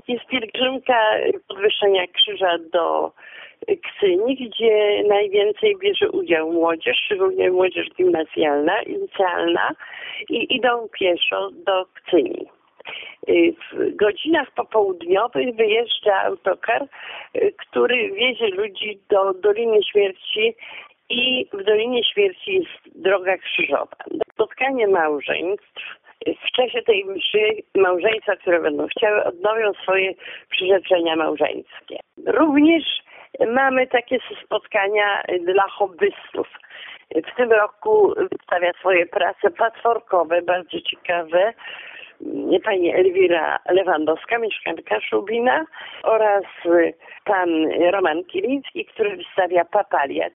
Jest pielgrzymka podwyższenia krzyża do Kcyni, gdzie najwięcej bierze udział młodzież, szczególnie młodzież gimnazjalna, licealna i idą pieszo do Kcyni. W godzinach popołudniowych wyjeżdża autokar, który wiezie ludzi do Doliny Śmierci i w Dolinie Śmierci jest droga krzyżowa. Spotkanie małżeństw. W czasie tej mszy małżeństwa, które będą chciały, odnowią swoje przyrzeczenia małżeńskie. Również mamy takie spotkania dla hobbystów. W tym roku wystawia swoje prace patchworkowe, bardzo ciekawe, pani Elwira Lewandowska, mieszkanka Szubina, oraz pan Roman Kiliński, który wystawia papalia.